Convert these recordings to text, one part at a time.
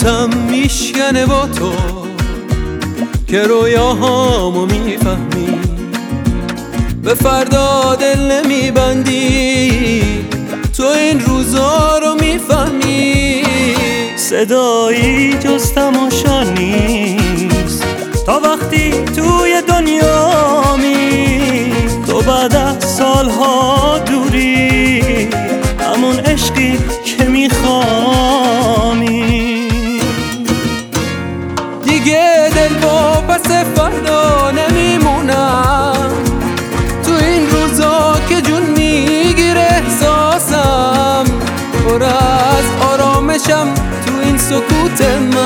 سکوتم میشکنه با تو که رویاهامو میفهمی، به فردا دل نمیبندی، تو این روزا رو میفهمی. صدایی جز تماشا نیست تا وقتی توی دنیامی، تو بعد از سالها دوری، همون عشقی که میخوامی. دیگه دل با پس فردا نمیمونم، تو این روزا که جون میگیره احساسم، پر از آرامشم تو این سکوت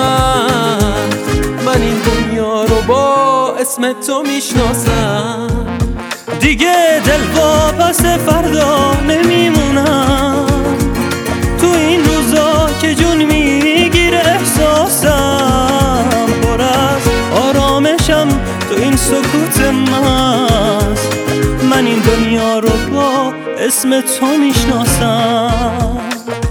من این دنیا رو با اسم تو میشناسم. دیگه دل با پس فردا نمیمونم، تو این روزا که جون میگیره احساسم، پر از آرامشم تو این سکوت من این دنیا رو با اسم تو میشناسم.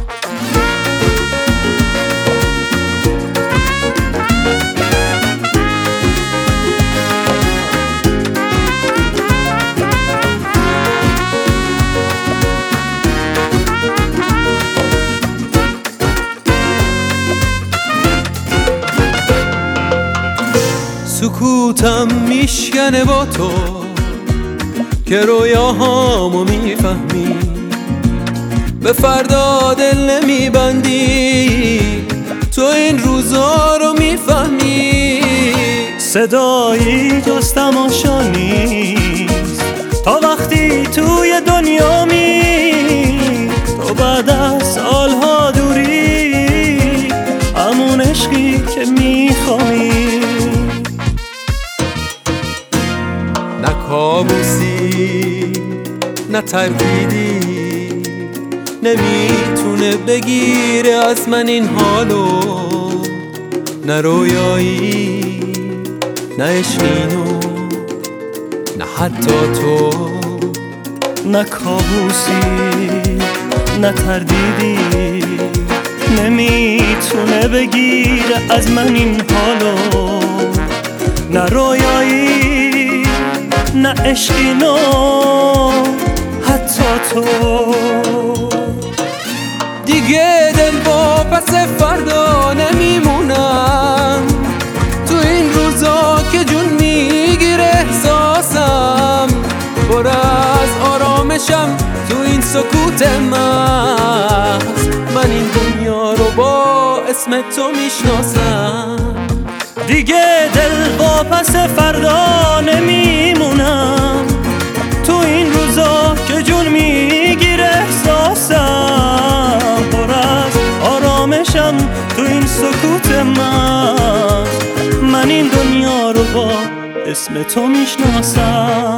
سکوتم میشکنه با تو که رویاهامو میفهمی، به فردا دل نمیبندی، تو این روزا رو میفهمی. صدایی جز تماشا نیست تا وقتی توی دنیامی، تو بعد از سالها دوری، همون عشقی که میخوایی. نه کابوسی نه تردیدی نمیتونه بگیره از من این حالو، نه رویایی نه عشقینو نه حتی تو. نه کابوسی نه تردیدی نمیتونه بگیره از من این حالو، نه رویایی نه عشقینو حتی تو. دیگه دل با پس فردا نمیمونم، تو این روزا که جون میگیره احساسم، پر از آرامشم تو این سکوت من این دنیا رو با اسم تو میشناسم. دیگه دل با پس فردا نمیمونم، تو این روزا که جون میگیره احساسم، پر از آرامشم تو این سکوت من این دنیا رو با اسم تو میشناسم.